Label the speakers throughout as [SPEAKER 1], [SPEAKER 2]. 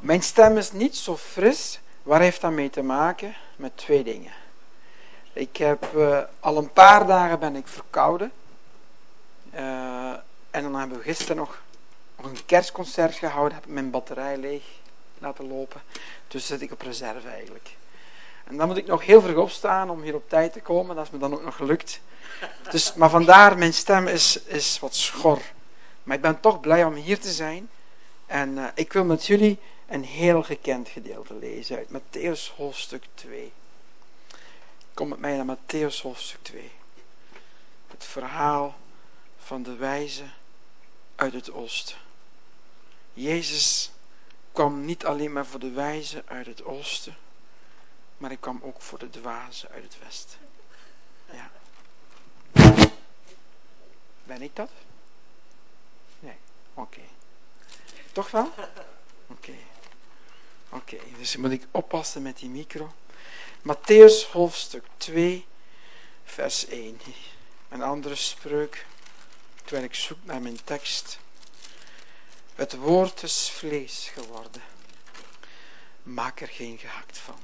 [SPEAKER 1] Mijn stem is niet zo fris. Waar heeft dat mee te maken? Met 2 dingen. Ik heb al een paar dagen ben ik verkouden. En dan hebben we gisteren nog een kerstconcert gehouden. Heb ik mijn batterij leeg laten lopen. Dus zit ik op reserve eigenlijk. En dan moet ik nog heel vroeg opstaan om hier op tijd te komen. Dat is me dan ook nog gelukt. Dus, maar vandaar, mijn stem is wat schor. Maar ik ben toch blij om hier te zijn. En ik wil met jullie een heel gekend gedeelte lezen uit Mattheüs hoofdstuk 2. Kom met mij naar Mattheüs hoofdstuk 2. Het verhaal van de wijze uit het oosten. Jezus kwam niet alleen maar voor de wijze uit het oosten, maar hij kwam ook voor de dwazen uit het westen. Ja. Ben ik dat? Nee. Oké. Toch wel? Oké, dus moet ik oppassen met die micro. Mattheüs hoofdstuk 2, vers 1. Een andere spreuk, terwijl ik zoek naar mijn tekst. Het woord is vlees geworden. Maak er geen gehakt van.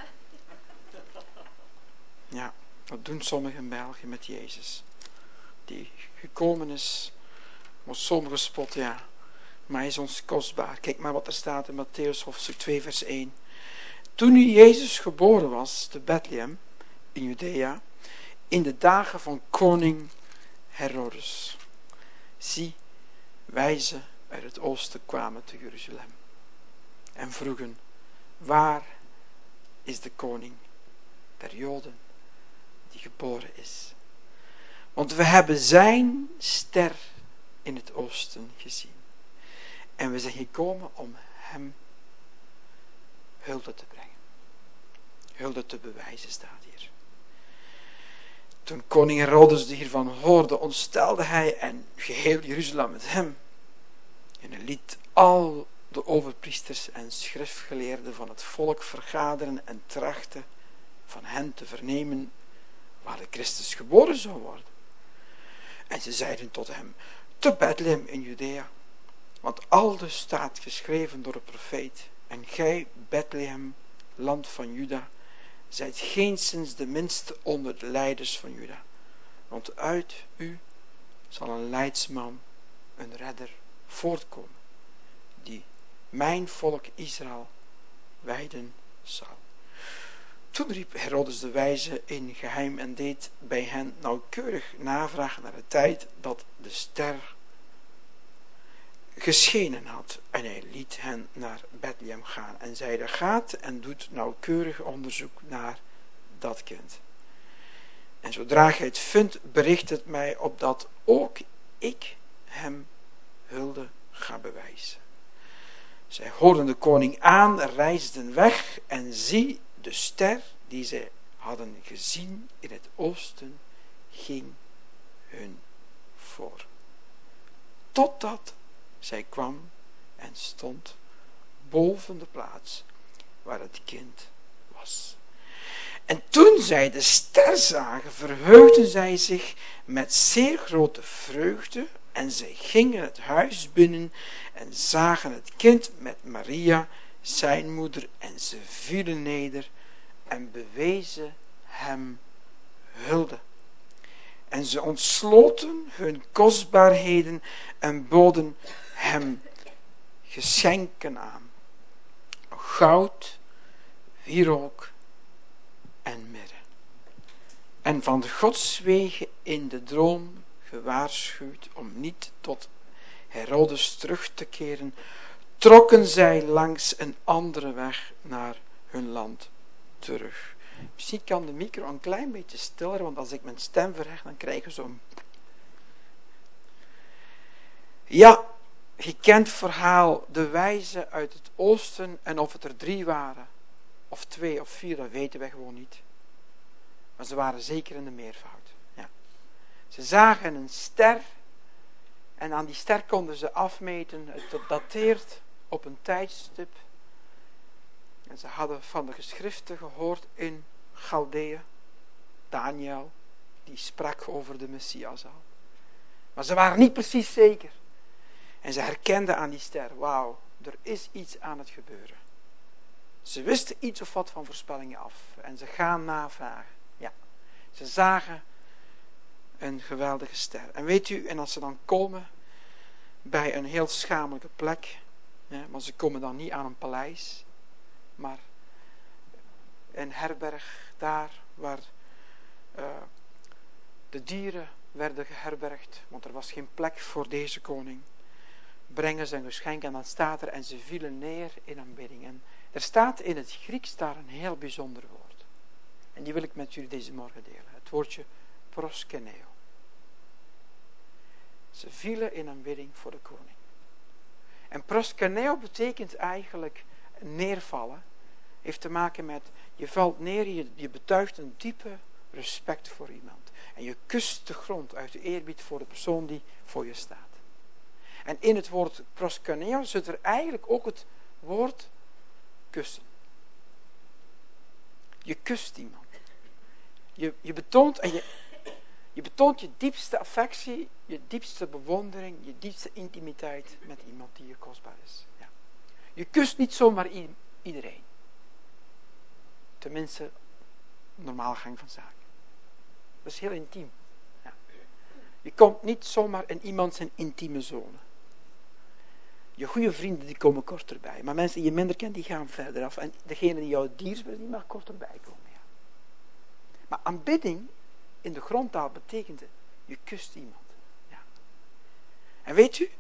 [SPEAKER 1] Ja, dat doen sommigen in België met Jezus. Die gekomen is, wordt sommigen spot, ja. Maar hij is ons kostbaar. Kijk maar wat er staat in Mattheüs hoofdstuk 2 vers 1. Toen nu Jezus geboren was te Bethlehem in Judea, in de dagen van koning Herodes. Zie, wijzen uit het oosten kwamen te Jeruzalem en vroegen, waar is de koning der Joden die geboren is? Want we hebben zijn ster in het oosten gezien. En we zijn gekomen om hem hulde te brengen. Hulde te bewijzen staat hier. Toen koning Herodes hiervan hoorde, ontstelde hij en geheel Jeruzalem met hem. En hij liet al de overpriesters en schriftgeleerden van het volk vergaderen en trachten van hen te vernemen waar de Christus geboren zou worden. En ze zeiden tot hem, te Bethlehem in Judea. Want aldus staat geschreven door de profeet. En gij, Bethlehem, land van Juda, zijt geenszins de minste onder de leiders van Juda. Want uit u zal een leidsman, een redder, voortkomen, die mijn volk Israël wijden zal. Toen riep Herodes de wijze in geheim en deed bij hen nauwkeurig navraag naar de tijd dat de ster geschenen had. En hij liet hen naar Bethlehem gaan en zeide, gaat en doet nauwkeurig onderzoek naar dat kind. En zodra gij het vindt, bericht het mij, opdat ook ik hem hulde ga bewijzen. Zij hoorden de koning aan, reisden weg en zie, de ster die zij hadden gezien in het oosten ging hun voor. Totdat zij kwam en stond boven de plaats waar het kind was. En toen zij de ster zagen, verheugden zij zich met zeer grote vreugde en zij gingen het huis binnen en zagen het kind met Maria, zijn moeder, en ze vielen neder en bewezen hem hulde. En ze ontsloten hun kostbaarheden en boden hem geschenken aan. Goud, wierook en mirre. En van Gods wegen in de droom gewaarschuwd om niet tot Herodes terug te keren, trokken zij langs een andere weg naar hun land terug. Misschien kan de micro een klein beetje stiller, want als ik mijn stem verheg, dan krijg je zo'n... Ja, gekend verhaal, de wijzen uit het oosten, en of het er 3 waren, of 2 of 4, dat weten wij gewoon niet. Maar ze waren zeker in de meervoud. Ja. Ze zagen een ster, en aan die ster konden ze afmeten, het dateert op een tijdstip. En ze hadden van de geschriften gehoord in Galdeeën, Daniel, die sprak over de Messias al. Maar ze waren niet precies zeker. En ze herkenden aan die ster, wauw, er is iets aan het gebeuren. Ze wisten iets of wat van voorspellingen af. En ze gaan navragen. Ja, ze zagen een geweldige ster. En weet u, en als ze dan komen bij een heel schamelijke plek. Ja, maar ze komen dan niet aan een paleis. Maar een herberg daar waar de dieren werden geherbergd. Want er was geen plek voor deze koning. Brengen ze een geschenk en dan staat er en ze vielen neer in aanbidding. En er staat in het Grieks daar een heel bijzonder woord. En die wil ik met jullie deze morgen delen. Het woordje proskeneo. Ze vielen in aanbidding voor de koning. En proskeneo betekent eigenlijk neervallen. Heeft te maken met, je valt neer, je betuigt een diepe respect voor iemand. En je kust de grond uit de eerbied voor de persoon die voor je staat. En in het woord proskeneo zit er eigenlijk ook het woord kussen. Je kust iemand. Je betoont je diepste affectie, je diepste bewondering, je diepste intimiteit met iemand die je kostbaar is. Ja. Je kust niet zomaar iedereen. Tenminste, normaal gang van zaken. Dat is heel intiem. Ja. Je komt niet zomaar in iemand zijn intieme zone. Je goede vrienden die komen korter bij. Maar mensen die je minder kent, die gaan verder af. En degene die jou dierbaar is, die mag korter bij komen. Ja. Maar aanbidding in de grondtaal betekent je kust iemand. Ja. En weet u,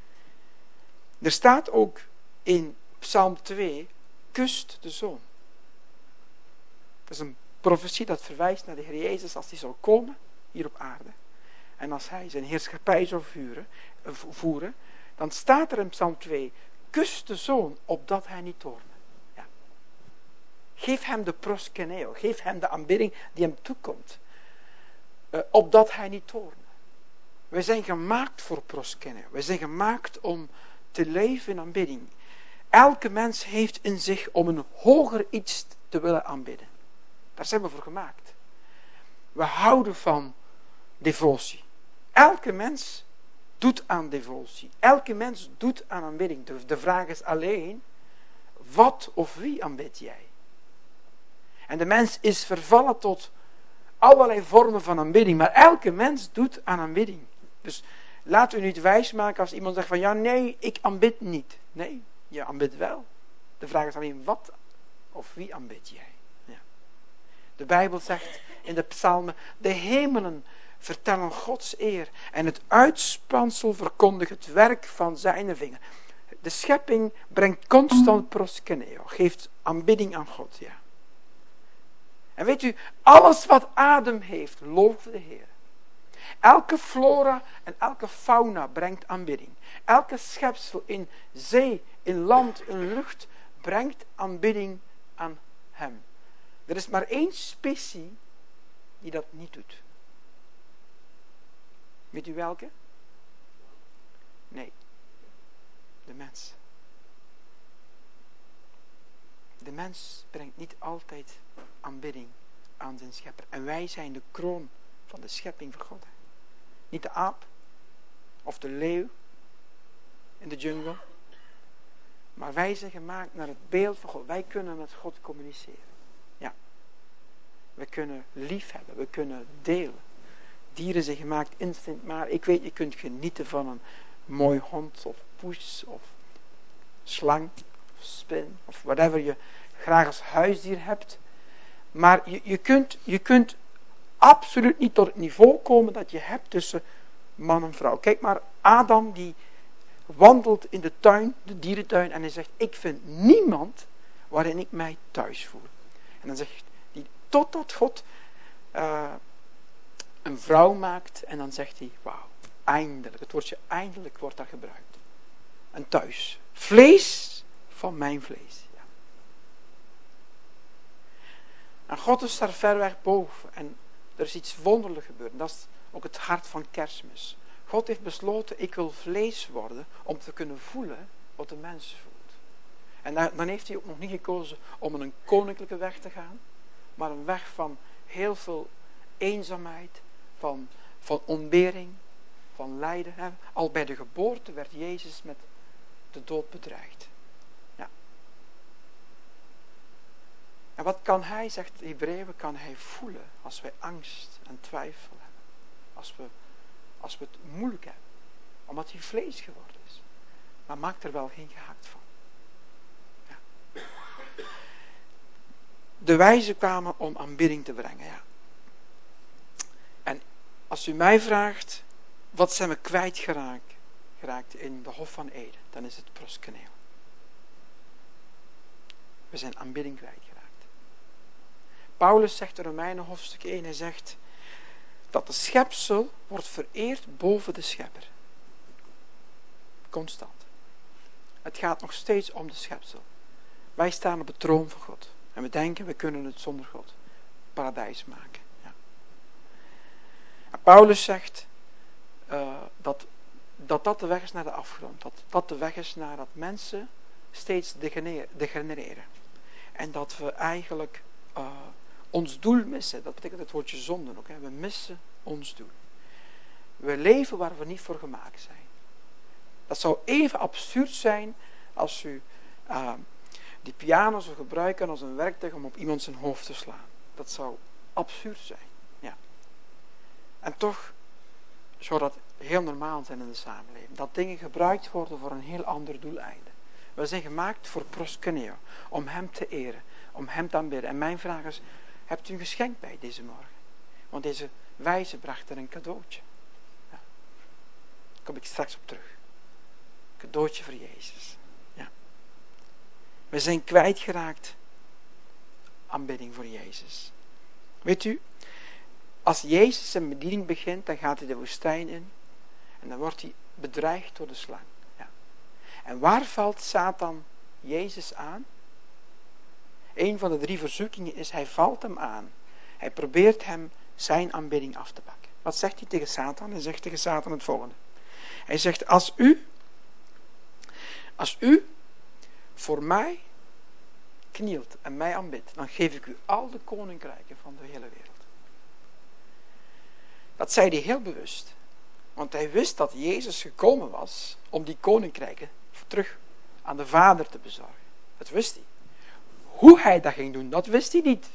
[SPEAKER 1] er staat ook in Psalm 2, kust de Zoon. Dat is een profetie dat verwijst naar de Heer Jezus als hij zal komen hier op aarde. En als hij zijn heerschappij zal voeren, dan staat er in Psalm 2, kus de Zoon opdat hij niet toorne. Ja. Geef hem de proskeneo, geef hem de aanbidding die hem toekomt. Opdat hij niet toorne. Wij zijn gemaakt voor proskeneo. Wij zijn gemaakt om te leven in aanbidding. Elke mens heeft in zich om een hoger iets te willen aanbidden. Daar zijn we voor gemaakt. We houden van devotie. Elke mens doet aan devotie. Elke mens doet aan aanbidding. De vraag is alleen, wat of wie aanbid jij? En de mens is vervallen tot allerlei vormen van aanbidding. Maar elke mens doet aan aanbidding. Dus laat u niet wijsmaken als iemand zegt van, ja nee, ik aanbid niet. Nee, je aanbidt wel. De vraag is alleen, wat of wie aanbid jij? Ja. De Bijbel zegt in de psalmen, de hemelen vertellen Gods eer en het uitspansel verkondigt het werk van zijn vinger. De schepping brengt constant proskeneo, geeft aanbidding aan God. Ja. En weet u, alles wat adem heeft, looft de Heer. Elke flora en elke fauna brengt aanbidding. Elke schepsel in zee, in land, in lucht brengt aanbidding aan hem. Er is maar één specie die dat niet doet. Weet u welke? Nee. De mens. De mens brengt niet altijd aanbidding aan zijn schepper. En wij zijn de kroon van de schepping van God. Niet de aap of de leeuw in de jungle. Maar wij zijn gemaakt naar het beeld van God. Wij kunnen met God communiceren. Ja. We kunnen lief hebben. We kunnen delen. Dieren zijn gemaakt instinct. Maar ik weet, je kunt genieten van een mooi hond of poes of slang of spin of whatever je graag als huisdier hebt. Maar je kunt absoluut niet tot het niveau komen dat je hebt tussen man en vrouw. Kijk maar, Adam die wandelt in de tuin, de dierentuin, en hij zegt, ik vind niemand waarin ik mij thuis voel. En dan zegt hij, totdat God een vrouw maakt, en dan zegt hij, wauw, eindelijk, het woordje eindelijk wordt daar gebruikt. Een thuis. Vlees van mijn vlees. Ja. En God is daar ver weg boven. En er is iets wonderlijks gebeurd. En dat is ook het hart van Kerstmis. God heeft besloten, ik wil vlees worden om te kunnen voelen wat de mens voelt. En dan heeft hij ook nog niet gekozen om een koninklijke weg te gaan. Maar een weg van heel veel eenzaamheid, van ontbering, van lijden. Al bij de geboorte werd Jezus met de dood bedreigd. wat kan hij, zegt Hebreeën, kan hij voelen als wij angst en twijfel hebben. Als we het moeilijk hebben. Omdat hij vlees geworden is. Maar maakt er wel geen gehakt van. Ja. De wijzen kwamen om aanbidding te brengen. Ja. En als u mij vraagt, wat zijn we kwijtgeraakt in de Hof van Eden, dan is het proskeneel. We zijn aanbidding kwijtgeraakt. Paulus zegt in Romeinen hoofdstuk 1, hij zegt dat de schepsel wordt vereerd boven de schepper. Constant. Het gaat nog steeds om de schepsel. Wij staan op de troon van God. En we denken, we kunnen het zonder God paradijs maken. Ja. En Paulus zegt dat de weg is naar de afgrond. Dat de weg is naar dat mensen steeds degenereren. En dat we eigenlijk ons doel missen. Dat betekent het woordje zonde ook. Hè. We missen ons doel. We leven waar we niet voor gemaakt zijn. Dat zou even absurd zijn als u die piano zou gebruiken als een werktuig om op iemand zijn hoofd te slaan. Dat zou absurd zijn. Ja. En toch zou dat heel normaal zijn in de samenleving. Dat dingen gebruikt worden voor een heel ander doeleinde. We zijn gemaakt voor proskeneo. Om hem te eren. Om hem te aanbidden. En mijn vraag is, hebt u een geschenk bij deze morgen? Want deze wijze bracht er een cadeautje. Ja. Daar kom ik straks op terug. Cadeautje voor Jezus. Ja. We zijn kwijtgeraakt. Aanbidding voor Jezus. Weet u, als Jezus zijn bediening begint, dan gaat hij de woestijn in. En dan wordt hij bedreigd door de slang. Ja. En waar valt Satan Jezus aan? Een van de 3 verzoekingen is, hij valt hem aan. Hij probeert hem zijn aanbidding af te pakken. Wat zegt hij tegen Satan? Hij zegt tegen Satan het volgende. Hij zegt, als u voor mij knielt en mij aanbidt, dan geef ik u al de koninkrijken van de hele wereld. Dat zei hij heel bewust. Want hij wist dat Jezus gekomen was om die koninkrijken terug aan de Vader te bezorgen. Dat wist hij. Hoe hij dat ging doen, dat wist hij niet.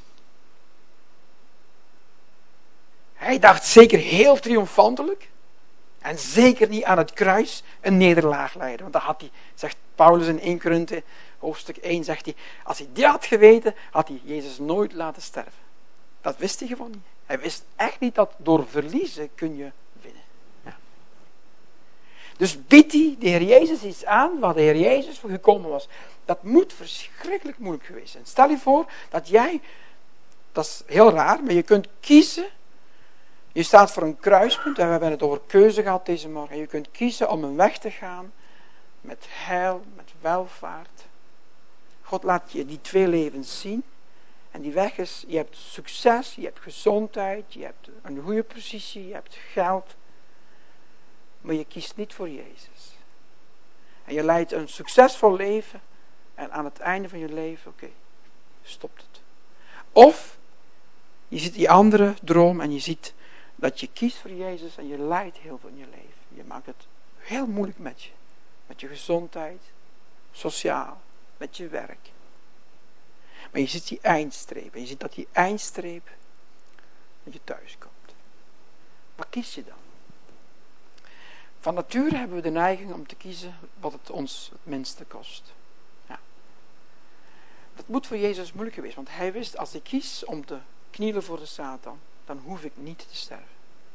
[SPEAKER 1] Hij dacht zeker heel triomfantelijk. En zeker niet aan het kruis een nederlaag leiden. Want dat had hij, zegt Paulus in 1 Korinthe, hoofdstuk 1, zegt hij, als hij dit had geweten, had hij Jezus nooit laten sterven. Dat wist hij gewoon niet. Hij wist echt niet dat door verliezen kun je winnen. Ja. Dus biedt hij de Heer Jezus iets aan waar de Heer Jezus voor gekomen was. Dat moet verschrikkelijk moeilijk geweest zijn. Stel je voor dat jij, dat is heel raar, maar je kunt kiezen. Je staat voor een kruispunt en we hebben het over keuze gehad deze morgen. Je kunt kiezen om een weg te gaan met heil, met welvaart. God laat je die 2 levens zien. En die weg is, je hebt succes, je hebt gezondheid, je hebt een goede positie, je hebt geld. Maar je kiest niet voor Jezus. En je leidt een succesvol leven. En aan het einde van je leven, oké, stopt het. Of je ziet die andere droom en je ziet dat je kiest voor Jezus en je lijdt heel veel in je leven. Je maakt het heel moeilijk met je. Met je gezondheid, sociaal, met je werk. Maar je ziet die eindstreep. En je ziet dat die eindstreep dat je thuis komt. Wat kies je dan? Van nature hebben we de neiging om te kiezen wat het ons het minste kost. Ja. Dat moet voor Jezus moeilijk geweest. Want hij wist, als ik kies om te knielen voor de Satan, dan hoef ik niet te sterven.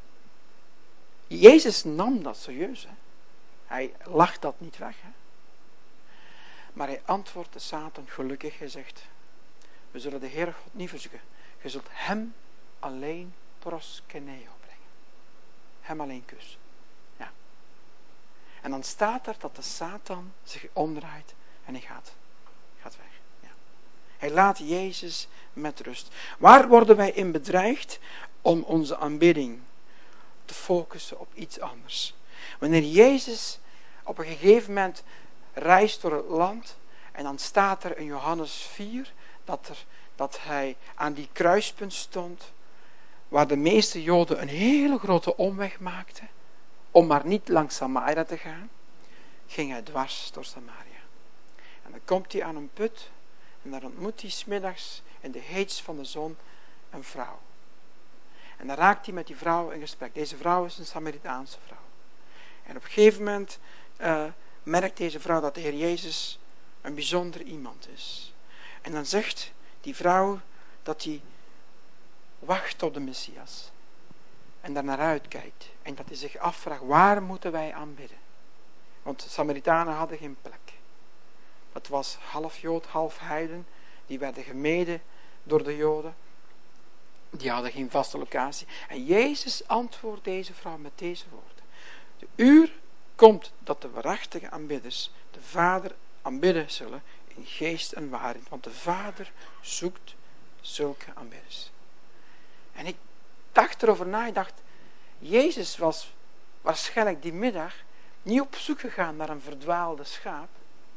[SPEAKER 1] Jezus nam dat serieus. Hè? Hij lacht dat niet weg. Hè? Maar hij antwoordt de Satan gelukkig. Hij zegt, we zullen de Heere God niet verzoeken. Je zult hem alleen proskeneo brengen. Hem alleen kussen. Ja. En dan staat er dat de Satan zich omdraait en hij gaat weg. Ja. Hij laat Jezus met rust. Waar worden wij in bedreigd? Om onze aanbidding te focussen op iets anders. Wanneer Jezus op een gegeven moment reist door het land en dan staat er in Johannes 4 dat hij aan die kruispunt stond waar de meeste Joden een hele grote omweg maakten om maar niet langs Samaria te gaan, ging hij dwars door Samaria. En dan komt hij aan een put en daar ontmoet hij 's middags in de heets van de zon een vrouw. En dan raakt hij met die vrouw in gesprek. Deze vrouw is een Samaritaanse vrouw. En op een gegeven moment merkt deze vrouw dat de Heer Jezus een bijzonder iemand is. En dan zegt die vrouw dat hij wacht op de Messias. En daar naar uitkijkt. En dat hij zich afvraagt, waar moeten wij aanbidden? Want de Samaritanen hadden geen plek. Dat was half Jood, half heiden. Die werden gemeden door de Joden. Die hadden geen vaste locatie. En Jezus antwoordt deze vrouw met deze woorden. De uur komt dat de waarachtige aanbidders de Vader aanbidden zullen in geest en waarheid. Want de Vader zoekt zulke aanbidders. En ik dacht erover na. Ik dacht, Jezus was waarschijnlijk die middag niet op zoek gegaan naar een verdwaalde schaap.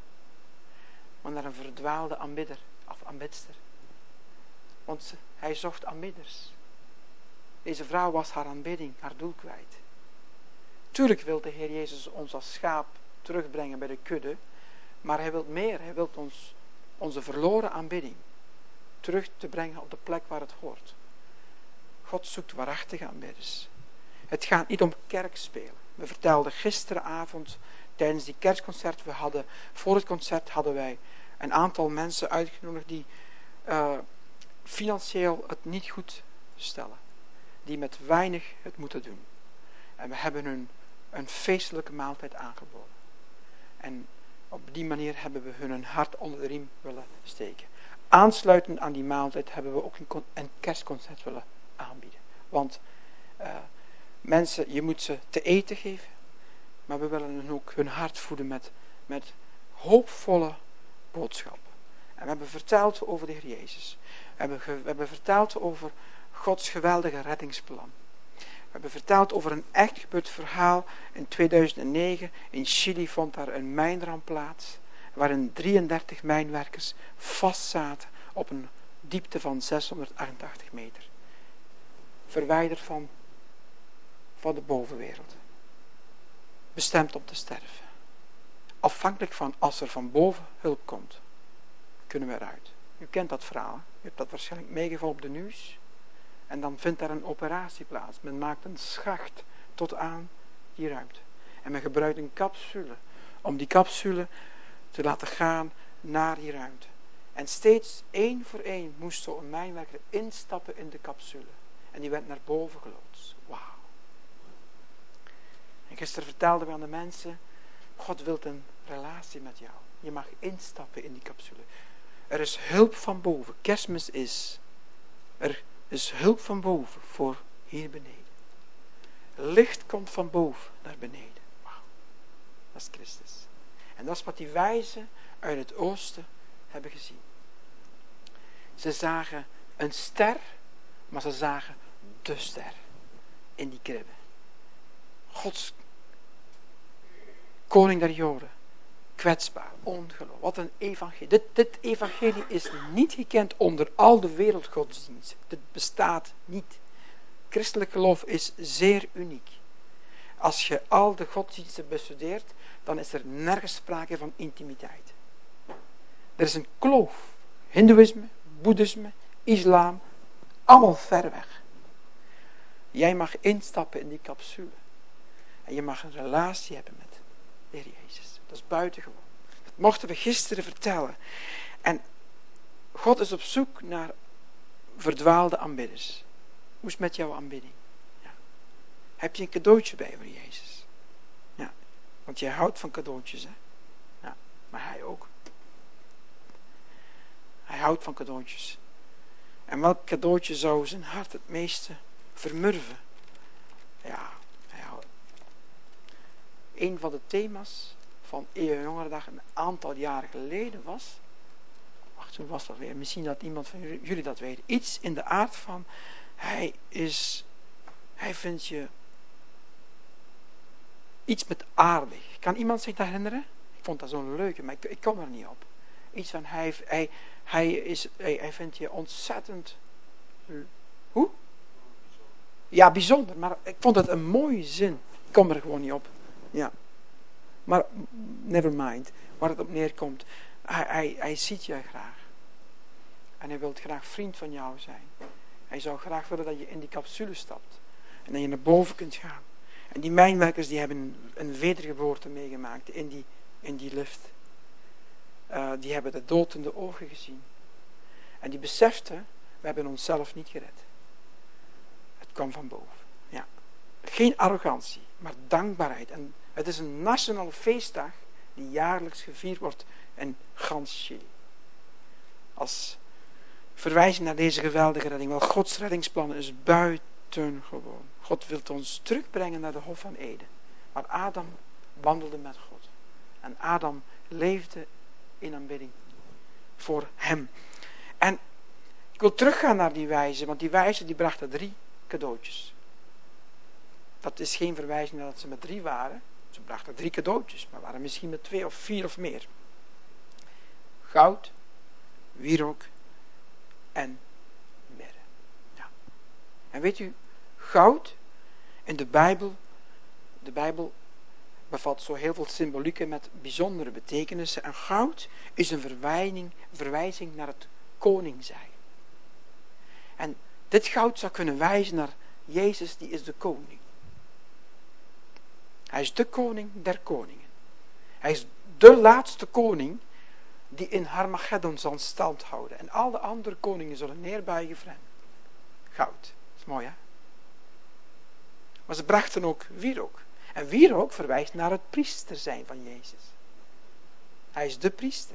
[SPEAKER 1] Maar naar een verdwaalde aanbidder of aanbidster. Want hij zocht aanbidders. Deze vrouw was haar aanbidding, haar doel kwijt. Tuurlijk wil de Heer Jezus ons als schaap terugbrengen bij de kudde. Maar hij wil meer. Hij wil ons onze verloren aanbidding terug te brengen op de plek waar het hoort. God zoekt waarachtige aanbidders. Het gaat niet om kerkspelen. We vertelden gisteravond tijdens die kerstconcert. Voor het concert hadden wij een aantal mensen uitgenodigd die financieel het niet goed stellen. Die met weinig het moeten doen. En we hebben hun een feestelijke maaltijd aangeboden. En op die manier hebben we hun een hart onder de riem willen steken. Aansluitend aan die maaltijd hebben we ook een kerstconcert willen aanbieden. Want mensen, je moet ze te eten geven. Maar we willen hen ook hun hart voeden met hoopvolle boodschappen. En we hebben verteld over de Heer Jezus. We hebben verteld over Gods geweldige reddingsplan. We hebben verteld over een echt gebeurd verhaal. In 2009 in Chili vond daar een mijnramp plaats. Waarin 33 mijnwerkers vastzaten op een diepte van 688 meter. Verwijderd van de bovenwereld. Bestemd om te sterven. Afhankelijk van als er van boven hulp komt, kunnen we eruit. U kent dat verhaal. U hebt dat waarschijnlijk meegevolgd op de nieuws. En dan vindt daar een operatie plaats. Men maakt een schacht tot aan die ruimte. En men gebruikt een capsule. Om die capsule te laten gaan naar die ruimte. En steeds één voor één moest zo'n mijnwerker instappen in de capsule. En die werd naar boven geloodst. Wauw. En gisteren vertelden we aan de mensen. God wil een relatie met jou. Je mag instappen in die capsule. Er is hulp van boven. Kerstmis is. Er is hulp van boven voor hier beneden. Licht komt van boven naar beneden. Wauw. Dat is Christus. En dat is wat die wijzen uit het oosten hebben gezien. Ze zagen een ster, maar ze zagen de ster in die kribbe. Gods koning der Joden. Kwetsbaar, ongeloof. Wat een evangelie. Dit evangelie is niet gekend onder al de wereldgodsdiensten. Dit bestaat niet. Christelijk geloof is zeer uniek. Als je al de godsdiensten bestudeert, dan is er nergens sprake van intimiteit. Er is een kloof. Hindoeïsme, boeddhisme, islam, allemaal ver weg. Jij mag instappen in die capsule. En je mag een relatie hebben met de Heer Jezus. Dat is buitengewoon. Dat mochten we gisteren vertellen. En God is op zoek naar verdwaalde aanbidders. Hoe is het met jouw aanbidding? Ja. Heb je een cadeautje bij voor Jezus? Ja. Want jij houdt van cadeautjes, hè? Ja. Maar hij ook. Hij houdt van cadeautjes. En welk cadeautje zou zijn hart het meeste vermurven? Ja, hij houdt. Een van de thema's van Eeuw Jongerendag een aantal jaren geleden was. Wacht, hoe was dat weer? Misschien dat iemand van jullie dat weet. Iets in de aard van, hij vindt je iets met aardig. Kan iemand zich dat herinneren? Ik vond dat zo'n leuke, maar ik kom er niet op. Iets van, hij vindt je ontzettend. Hoe? Ja, bijzonder, maar ik vond het een mooie zin. Ik kom er gewoon niet op. Ja. Maar never mind, waar het op neerkomt. Hij ziet jij graag. En hij wil graag vriend van jou zijn. Hij zou graag willen dat je in die capsule stapt. En dat je naar boven kunt gaan. En die mijnwerkers die hebben een wedergeboorte meegemaakt in die lift. Die hebben de dood in de ogen gezien. En die beseften, we hebben onszelf niet gered. Het kwam van boven. Ja. Geen arrogantie, maar dankbaarheid. En het is een nationale feestdag die jaarlijks gevierd wordt in gans Chili. Als verwijzing naar deze geweldige redding. Wel, Gods reddingsplan is buitengewoon. God wil ons terugbrengen naar de Hof van Eden. Maar Adam wandelde met God. En Adam leefde in aanbidding voor hem. En ik wil teruggaan naar die wijze, want die wijze die brachten 3 cadeautjes. Dat is geen verwijzing naar dat ze met 3 waren. Ze brachten 3 cadeautjes, maar waren misschien met 2 of 4 of meer. Goud, wierook en mirre. Ja. En weet u, goud in de Bijbel bevat zo heel veel symbolieken met bijzondere betekenissen. En goud is een verwijzing naar het koning zijn. En dit goud zou kunnen wijzen naar Jezus, die is de koning. Hij is de koning der koningen. Hij is de laatste koning die in Harmageddon zal stand houden. En al de andere koningen zullen neerbuigen voor hem. Goud. Dat is mooi, hè? Maar ze brachten ook wierook. En wierook verwijst naar het priester zijn van Jezus. Hij is de priester.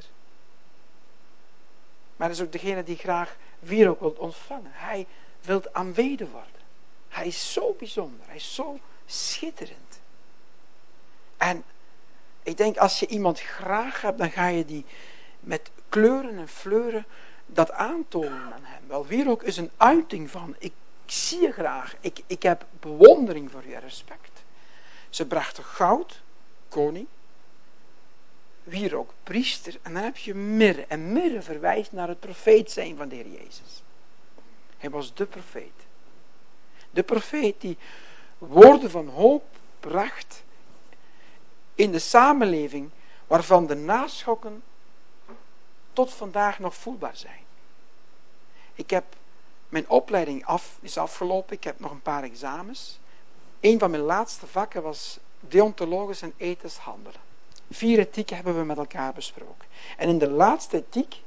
[SPEAKER 1] Maar hij is ook degene die graag wierook wil ontvangen. Hij wil aanbeden worden. Hij is zo bijzonder. Hij is zo schitterend. En ik denk, als je iemand graag hebt, dan ga je die met kleuren en fleuren dat aantonen aan hem. Wel, wierook is een uiting van, ik zie je graag. Ik heb bewondering voor je, respect. Ze brachten goud, koning, wierook, priester, en dan heb je mirre. En mirre verwijst naar het profeet zijn van de Heer Jezus. Hij was de profeet. De profeet die woorden van hoop bracht in de samenleving waarvan de naschokken tot vandaag nog voelbaar zijn. Ik heb mijn opleiding is afgelopen. Ik heb nog een paar examens. Een van mijn laatste vakken was deontologisch en ethisch handelen. 4 ethieken hebben we met elkaar besproken. En in de laatste ethiek,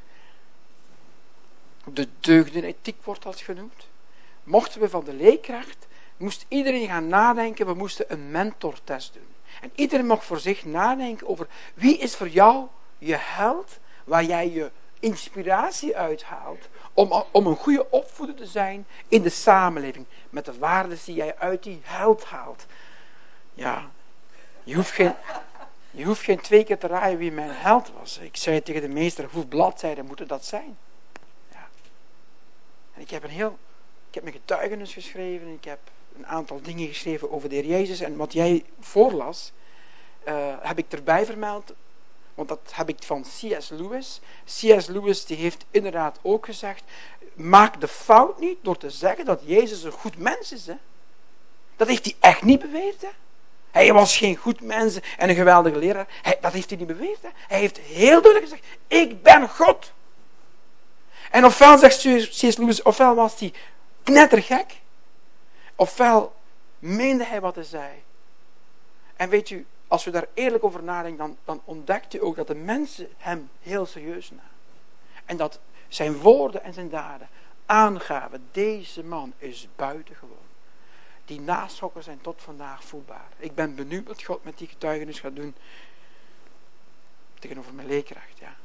[SPEAKER 1] de deugdenethiek wordt dat genoemd, mochten we van de leerkracht, moest iedereen gaan nadenken, we moesten een mentortest doen. En iedereen mocht voor zich nadenken over wie is voor jou je held, waar jij je inspiratie uithaalt om een goede opvoeder te zijn in de samenleving. Met de waarden die jij uit die held haalt. Ja, je hoeft geen 2 keer te raaien wie mijn held was. Ik zei tegen de meester, hoeveel bladzijden moeten dat zijn? Ja. En ik heb mijn getuigenis geschreven. Ik heb een aantal dingen geschreven over de Heer Jezus. En wat jij voorlas, heb ik erbij vermeld. Want dat heb ik van C.S. Lewis. C.S. Lewis die heeft inderdaad ook gezegd, maak de fout niet door te zeggen dat Jezus een goed mens is. Hè? Dat heeft hij echt niet beweerd. Hè? Hij was geen goed mens en een geweldige leraar. Dat heeft hij niet beweerd. Hè? Hij heeft heel duidelijk gezegd, ik ben God. En ofwel zegt C.S. Lewis, ofwel was hij knettergek, ofwel meende hij wat hij zei. En weet u, als we daar eerlijk over nadenken, dan ontdekt u ook dat de mensen hem heel serieus namen. En dat zijn woorden en zijn daden aangaven, deze man is buitengewoon. Die naschokken zijn tot vandaag voelbaar. Ik ben benieuwd wat God met die getuigenis gaat doen tegenover mijn leerkracht. Ja.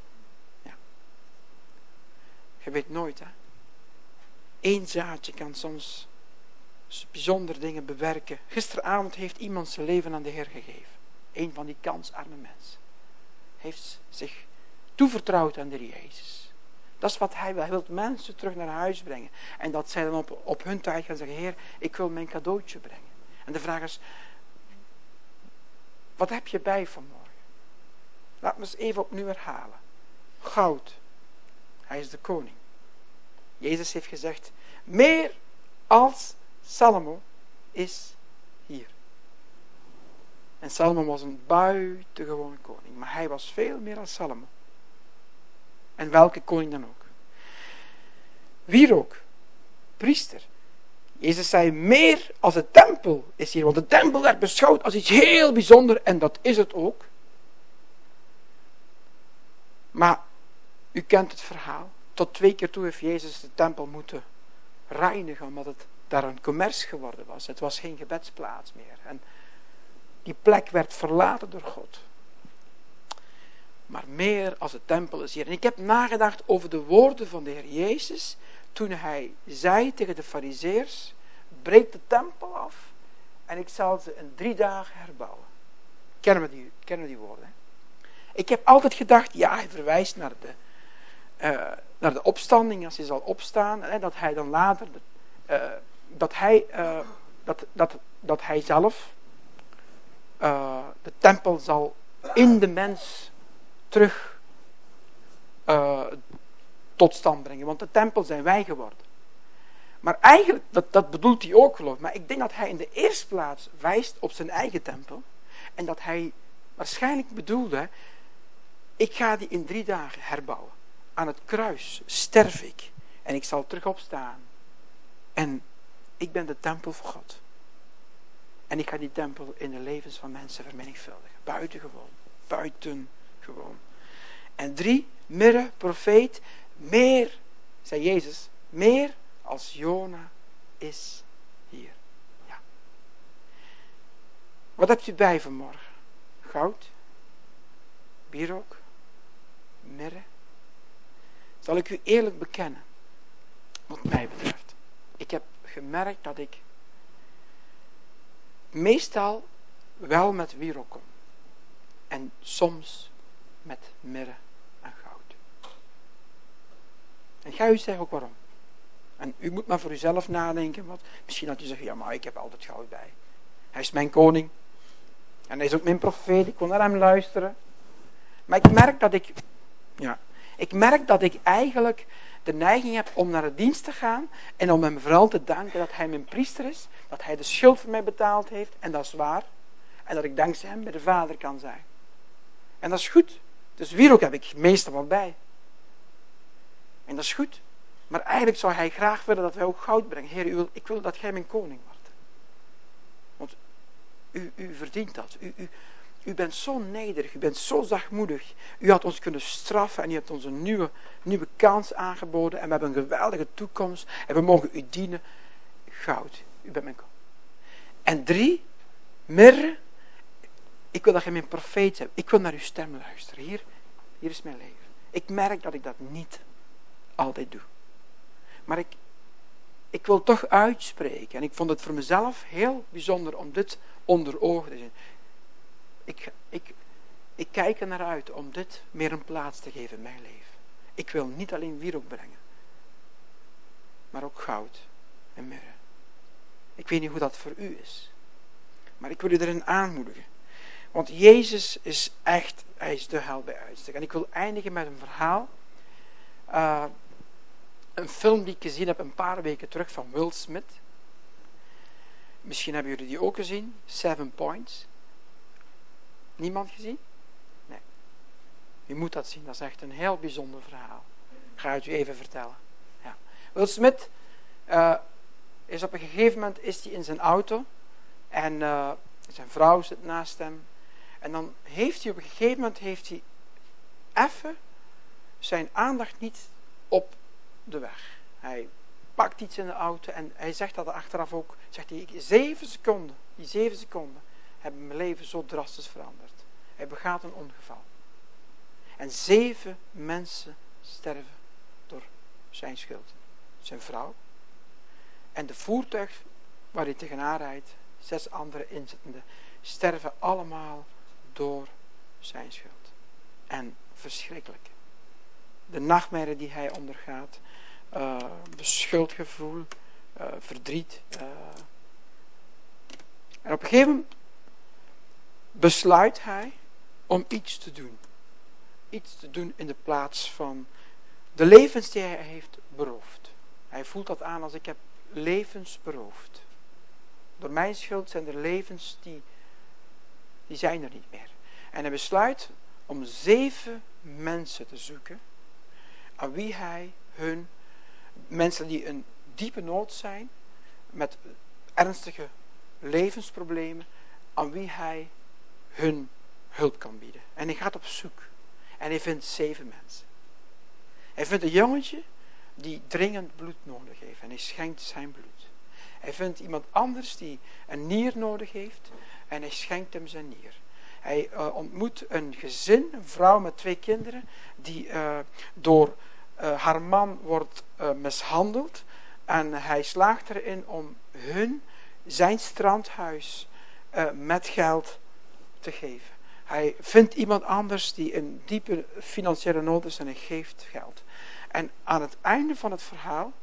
[SPEAKER 1] Je weet nooit, hè. 1 zaadje kan soms bijzondere dingen bewerken. Gisteravond heeft iemand zijn leven aan de Heer gegeven. Een van die kansarme mensen. Heeft zich toevertrouwd aan de Heer Jezus. Dat is wat hij wil. Hij wil mensen terug naar huis brengen. En dat zij dan op hun tijd gaan zeggen, Heer, ik wil mijn cadeautje brengen. En de vraag is, wat heb je bij vanmorgen? Laat me eens even opnieuw herhalen. Goud. Hij is de koning. Jezus heeft gezegd, meer als Salomo is hier. En Salomo was een buitengewone koning. Maar hij was veel meer dan Salomo. En welke koning dan ook. wierook, priester. Jezus zei, meer als de tempel is hier. Want de tempel werd beschouwd als iets heel bijzonders. En dat is het ook. Maar u kent het verhaal. Tot 2 keer toe heeft Jezus de tempel moeten reinigen. Omdat het daar een commerce geworden was. Het was geen gebedsplaats meer. En die plek werd verlaten door God. Maar meer als de tempel is hier. En ik heb nagedacht over de woorden van de Heer Jezus. Toen hij zei tegen de Farizeërs, breek de tempel af en ik zal ze in 3 dagen herbouwen. Kennen we die woorden? Hè? Ik heb altijd gedacht, ja, hij verwijst naar de opstanding, als hij zal opstaan, hè, dat hij dan later, dat hij zelf de tempel zal in de mens terug tot stand brengen. Want de tempel zijn wij geworden. Maar eigenlijk, dat bedoelt hij ook geloof ik. Maar ik denk dat hij in de eerste plaats wijst op zijn eigen tempel. En dat hij waarschijnlijk bedoelde, ik ga die in 3 dagen herbouwen. Aan het kruis sterf ik. En ik zal terug opstaan. En ik ben de tempel voor God. En ik ga die tempel in de levens van mensen vermenigvuldigen. Buitengewoon. En 3, Mirre, profeet, meer, zei Jezus, meer als Jona is hier. Ja. Wat hebt u bij vanmorgen? Goud? Wierook? Mirre? Zal ik u eerlijk bekennen, wat mij betreft. Ik heb gemerkt dat ik meestal wel met wierook kom. En soms met mirre en goud. En ga u zeggen ook waarom. En u moet maar voor uzelf nadenken. Want misschien dat u zegt, ja maar ik heb altijd goud bij. Hij is mijn koning. En hij is ook mijn profeet. Ik kon naar hem luisteren. Maar ik merk dat ik eigenlijk de neiging heb om naar de dienst te gaan. En om hem vooral te danken dat hij mijn priester is. Dat hij de schuld voor mij betaald heeft. En dat is waar. En dat ik dankzij hem bij de Vader kan zijn. En dat is goed. Dus wierook heb ik meestal wel bij. En dat is goed. Maar eigenlijk zou hij graag willen dat wij ook goud brengen. Heer, ik wil dat jij mijn koning wordt. Want u verdient dat. U bent zo nederig. U bent zo zachtmoedig. U had ons kunnen straffen. En u hebt ons een nieuwe kans aangeboden. En we hebben een geweldige toekomst. En we mogen u dienen. Goud. U bent mijn koning. En 3, mirre. Ik wil dat je mijn profeet hebt. Ik wil naar uw stem luisteren. Hier is mijn leven. Ik merk dat ik dat niet altijd doe. Maar ik wil toch uitspreken. En ik vond het voor mezelf heel bijzonder om dit onder ogen te zien. Ik kijk er naar uit om dit meer een plaats te geven in mijn leven. Ik wil niet alleen wierook brengen. Maar ook goud en mirre. Ik weet niet hoe dat voor u is. Maar ik wil u erin aanmoedigen. Want Jezus is echt, hij is de held bij uitstek. En ik wil eindigen met een verhaal. Een film die ik gezien heb een paar weken terug van Will Smith. Misschien hebben jullie die ook gezien. 7 Points. Niemand gezien? Nee. U moet dat zien. Dat is echt een heel bijzonder verhaal. Ik ga het u even vertellen. Ja. Will Smith is op een gegeven moment is hij in zijn auto. En zijn vrouw zit naast hem. En dan heeft hij op een gegeven moment even zijn aandacht niet op de weg. Hij pakt iets in de auto en hij zegt dat achteraf ook. Zegt hij, 7 seconden, die 7 seconden hebben mijn leven zo drastisch veranderd. Hij begaat een ongeval. En 7 mensen sterven door zijn schuld. Zijn vrouw. En de voertuig waar hij tegenaan rijdt, 6 andere inzittenden, sterven allemaal door zijn schuld. En verschrikkelijk. De nachtmerrie die hij ondergaat, de schuldgevoel, verdriet. En op een gegeven moment besluit hij om iets te doen. Iets te doen in de plaats van de levens die hij heeft beroofd. Hij voelt dat aan als ik heb levens beroofd. Door mijn schuld zijn er levens die zijn er niet meer. En hij besluit om 7 mensen te zoeken aan wie hij hun mensen die in diepe nood zijn, met ernstige levensproblemen, aan wie hij hun hulp kan bieden. En hij gaat op zoek. En hij vindt 7 mensen. Hij vindt een jongetje die dringend bloed nodig heeft. En hij schenkt zijn bloed. Hij vindt iemand anders die een nier nodig heeft. En hij schenkt hem zijn nier. Hij ontmoet een gezin, een vrouw met 2 kinderen, die door haar man wordt mishandeld. En hij slaagt erin om zijn strandhuis met geld te geven. Hij vindt iemand anders die in diepe financiële nood is en hij geeft geld. En aan het einde van het verhaal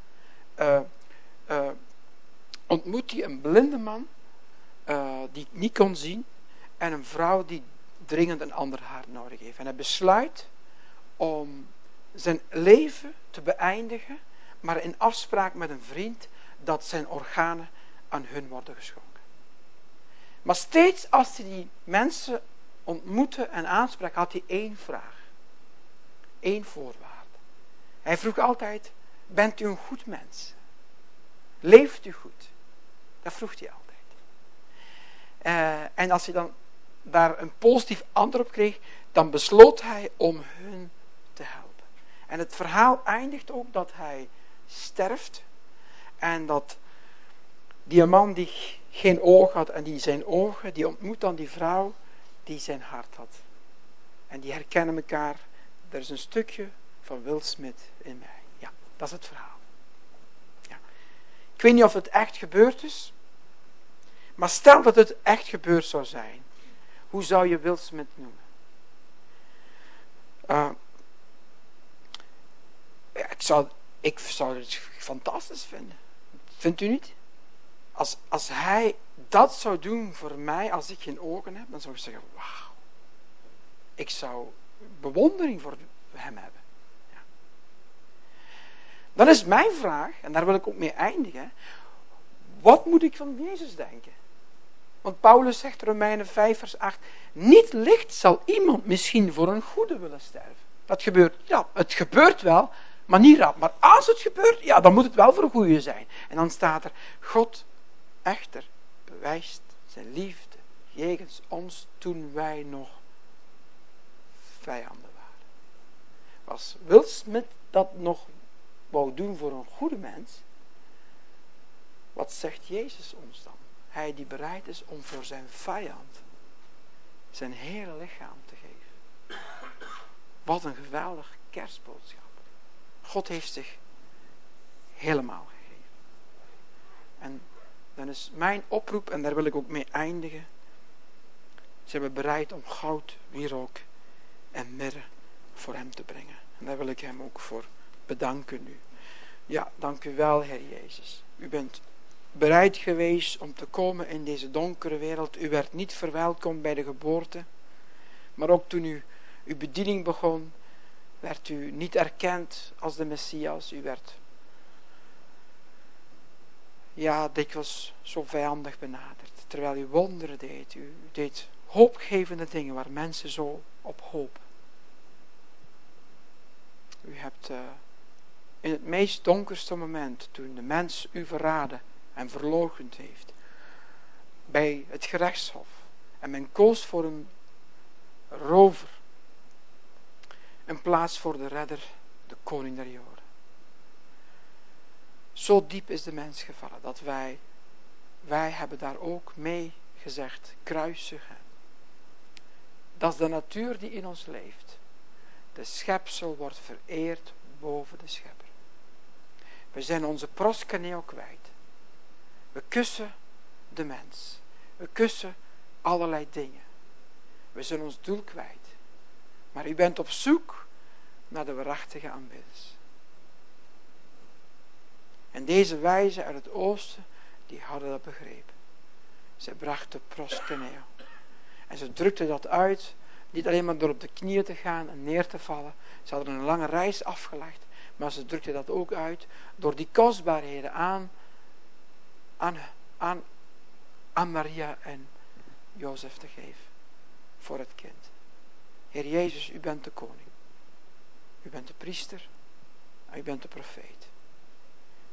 [SPEAKER 1] ontmoet hij een blinde man die niet kon zien en een vrouw die dringend een ander haar nodig heeft. En hij besluit om zijn leven te beëindigen, maar in afspraak met een vriend dat zijn organen aan hun worden geschonken. Maar steeds als hij die mensen ontmoette en aansprak, had hij 1 vraag. 1 voorwaarde. Hij vroeg altijd, bent u een goed mens? Leeft u goed? Dat vroeg hij altijd. En als hij dan daar een positief antwoord op kreeg, dan besloot hij om hun te helpen. En het verhaal eindigt ook dat hij sterft en dat die man die geen oog had en die zijn ogen, die ontmoet dan die vrouw die zijn hart had. En die herkennen elkaar. Er is een stukje van Will Smith in mij. Ja, dat is het verhaal. Ja. Ik weet niet of het echt gebeurd is. Maar stel dat het echt gebeurd zou zijn. Hoe zou je Will Smith noemen? Ik zou het fantastisch vinden. Vindt u niet? Als hij dat zou doen voor mij als ik geen ogen heb, dan zou ik zeggen, wauw. Ik zou bewondering voor hem hebben. Ja. Dan is mijn vraag, en daar wil ik ook mee eindigen, wat moet ik van Jezus denken? Want Paulus zegt, Romeinen 5 vers 8, niet licht zal iemand misschien voor een goede willen sterven. Dat gebeurt, ja, het gebeurt wel, maar niet rap. Maar als het gebeurt, ja, dan moet het wel voor een goede zijn. En dan staat er, God echter bewijst zijn liefde jegens ons toen wij nog vijanden waren. Als Will Smith dat nog wou doen voor een goede mens, wat zegt Jezus ons dan? Hij die bereid is om voor zijn vijand zijn hele lichaam te geven. Wat een geweldig kerstboodschap. God heeft zich helemaal gegeven. En dan is mijn oproep, en daar wil ik ook mee eindigen. Zijn we bereid om goud, wierook en mirre voor hem te brengen. En daar wil ik hem ook voor bedanken nu. Ja, dank u wel, Heer Jezus. U bent bereid geweest om te komen in deze donkere wereld. U werd niet verwelkomd bij de geboorte. Maar ook toen u uw bediening begon, werd u niet erkend als de Messias. U werd dikwijls zo vijandig benaderd. Terwijl u wonderen deed. U deed hoopgevende dingen waar mensen zo op hopen. U hebt in het meest donkerste moment, toen de mens u verraden en verloochend heeft, bij het gerechtshof, en men koos voor een rover in plaats voor de redder, de koning der Joden. Zo diep is de mens gevallen dat wij hebben daar ook mee gezegd, kruisigen. Dat is de natuur die in ons leeft. De schepsel wordt vereerd boven de schepper. We zijn onze proskeneo kwijt. We kussen de mens. We kussen allerlei dingen. We zijn ons doel kwijt. Maar u bent op zoek naar de waarachtige aanbidders. En deze wijzen uit het oosten, die hadden dat begrepen. Ze brachten proskeneo. En ze drukten dat uit, niet alleen maar door op de knieën te gaan en neer te vallen. Ze hadden een lange reis afgelegd, maar ze drukten dat ook uit door die kostbaarheden aan Maria en Jozef te geven voor het kind. Heer Jezus, u bent de koning. U bent de priester en u bent de profeet.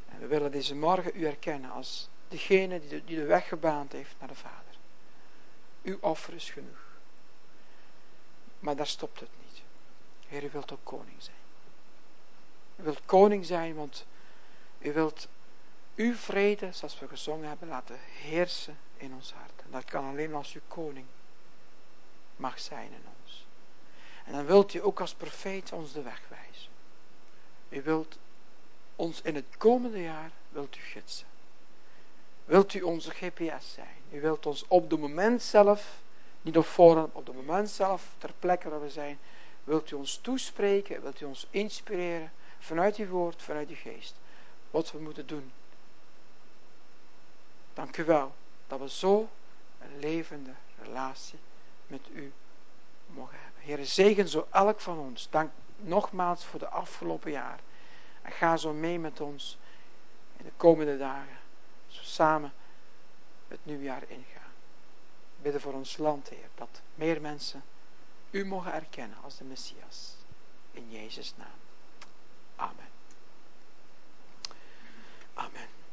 [SPEAKER 1] En we willen deze morgen u erkennen als degene die de weg gebaand heeft naar de Vader. Uw offer is genoeg. Maar daar stopt het niet. Heer, u wilt ook koning zijn. U wilt koning zijn, want u wilt uw vrede, zoals we gezongen hebben, laten heersen in ons hart. En dat kan alleen als u koning mag zijn in ons. En dan wilt u ook als profeet ons de weg wijzen. U wilt ons in het komende jaar wilt u gidsen. Wilt u onze GPS zijn. U wilt ons op het moment zelf, niet op voorhand, op het moment zelf, ter plekke waar we zijn, wilt u ons toespreken, wilt u ons inspireren, vanuit uw woord, vanuit uw geest, wat we moeten doen. Dank u wel, dat we zo een levende relatie met u mogen hebben. Heere, zegen zo elk van ons. Dank nogmaals voor de afgelopen jaar. En ga zo mee met ons in de komende dagen. Zo samen het nieuwjaar ingaan. Bidden voor ons land, Heer, dat meer mensen u mogen erkennen als de Messias. In Jezus' naam. Amen. Amen.